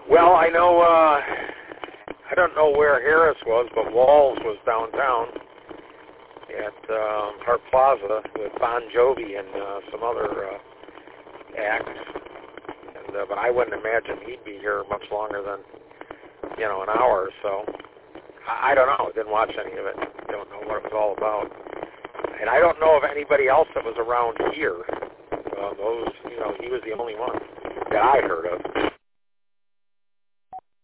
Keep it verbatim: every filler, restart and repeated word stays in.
Well, I know, uh, I don't know where Harris was, but Walls was downtown at um, Hart Plaza with Bon Jovi and uh, some other uh, acts. And, uh, but I wouldn't imagine he'd be here much longer than, you know, an hour or so. I, I don't know. Didn't watch any of it. Don't know what it was all about. And I don't know of anybody else that was around here. Uh, those, you know, he was the only one that I heard of.